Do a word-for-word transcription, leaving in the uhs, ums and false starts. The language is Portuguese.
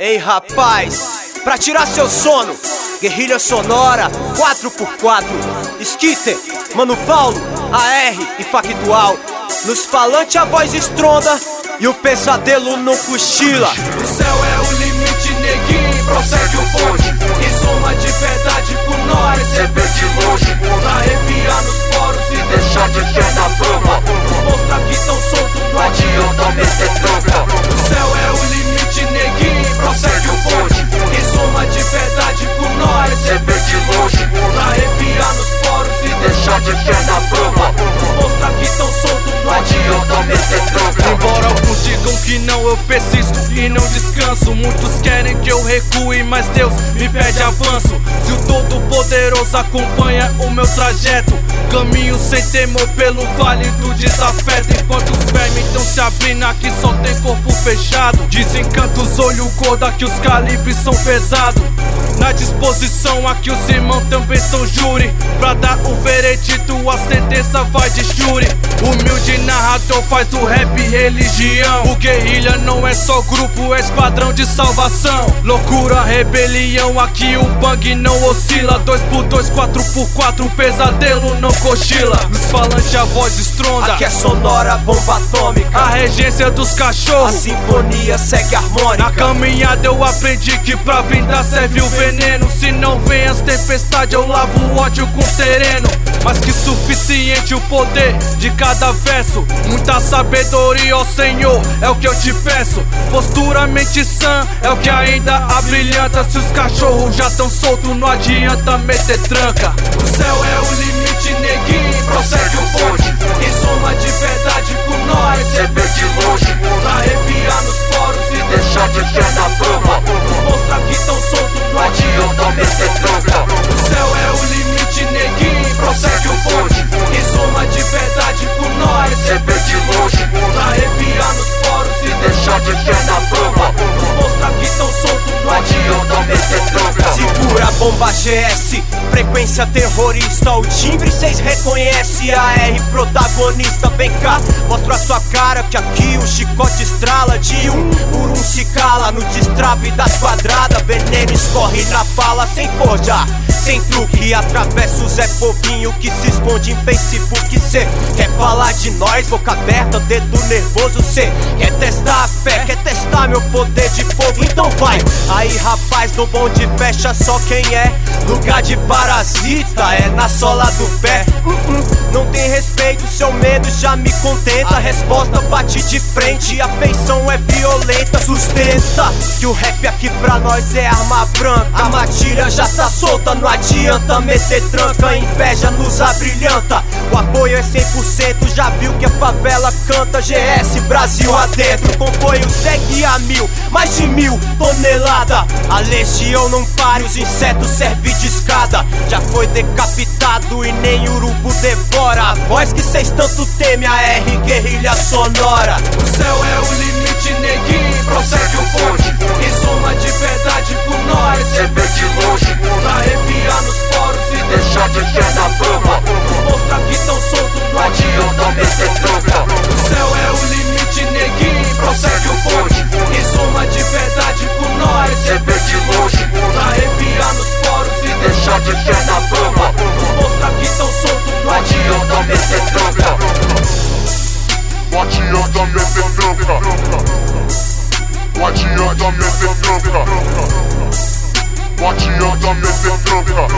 Ei rapaz, pra tirar seu sono, guerrilha sonora, quatro por quatro, Skitter, Mano Paulo, A R e Factual. Nos falantes a voz estronda e o pesadelo não cochila. O céu é o limite, neguinho, prossegue o bonde. Rizoma de verdade por nós, cê vê de longe. Pra arrepiar nos poros e deixar de pé na fama. Os monstros aqui tão soltos, não adianta meter tranca. O céu é o limite, neguinho, prossegue o bonde. Rizoma de verdade por nós, cê vê de longe. Pra arrepiar nos poros e deixar de pé na fama. Os monstros aqui tão soltos, não adianta meter tranca. Embora alguns digam que não, eu persisto e não descanso. Muitos querem que eu recue, mas Deus me pede avanço. Se o Todo-Poderoso acompanha o meu trajeto, caminho sem temor pelo vale do desafeto. Enquanto os vermes estão se abrindo, aqui só tem corpo fechado. Desencanta os olhos gorda que os calibres são pesados. Na disposição aqui os irmãos também são júri. Pra dar o veredito a sentença vai de júri. Humilde narrador faz do rap religião. O guerrilha não é só grupo, é esquadrão de salvação. Loucura, rebelião, aqui o bang não oscila. Dois por dois, quatro por quatro, pesadelo não cochila. Nos falantes a voz estronda, aqui é sonora, bomba atômica. A regência dos cachorros, a sinfonia segue harmônica. Na caminhada eu aprendi que pra brindar serve o veneno. Se não vem as tempestades eu lavo o ódio com sereno. Mas que suficiente o poder de cada verso. Muita sabedoria, ó Senhor, é o que eu te peço. Postura, mente sã, é o que ainda abrilhanta. Se os cachorros já tão soltos, não adianta meter tranca. O céu é o limite, neguinho, prossegue o bonde. Rizoma de verdade por nós, cê vê de longe. Pra arrepiar nos poros e deixar de pé na fama. Os monstros aqui tão soltos, não adianta meter tranca. O céu é o limite, neguinho, prossegue o bonde. Rizoma de verdade por nós, cê vê de longe. Pra arrepiar nos poros e deixar de pé na fama. Os monstros aqui tão soltos, não adianta meter tranca. Segura a bomba G S, frequência terrorista. O timbre cês reconhece, A R protagonista. Vem cá, mostra a sua cara que aqui o chicote estrala. De um por um se cala no destrave das quadradas. Veneno escorre na fala sem forjar, sem truque. Atravessa o Zé Povinho que se esconde em Facebook. Cê quer falar de nós, boca aberta, dedo nervoso. Cê quer testar a fé, quer testar meu poder de fogo. Então vai, aí rapaz, no bonde fecha só quem é. Lugar de parasita é na sola do pé. uh -uh. Não tem respeito, seu medo já me contenta. A resposta bate de frente, a feição é violenta. Sustenta que o rap aqui pra nós é arma branca. A matilha já tá solta, não adianta meter tranca. Inveja nos abrilhanta, o apoio é cem por cento. Já viu que a favela canta, G S Brasil adentro. Comboio segue a mil, mais de mil tonelada. A legião não para, os insetos servem de escada. Já foi decapitado e nem urubu devora. A voz que cês tanto temem, A R guerrilha sonora. O céu é o limite, neguinho, prossegue o bonde. Rizoma de verdade por nós, cê vê de longe. Pra arrepiar nos poros e deixar de pé na fama. Os monstros aqui tão soltos, não adianta meter tranca. O céu é o limite, neguinho, prossegue o bonde. Rizoma de verdade por nós, cê vê de longe. Pra arrepiar nos poros e deixar de pé na fama. Os monstros aqui tão soltos, não adianta meter tranca. Não adianta meter tranca. Não adianta meter tranca. Não adianta meter tranca.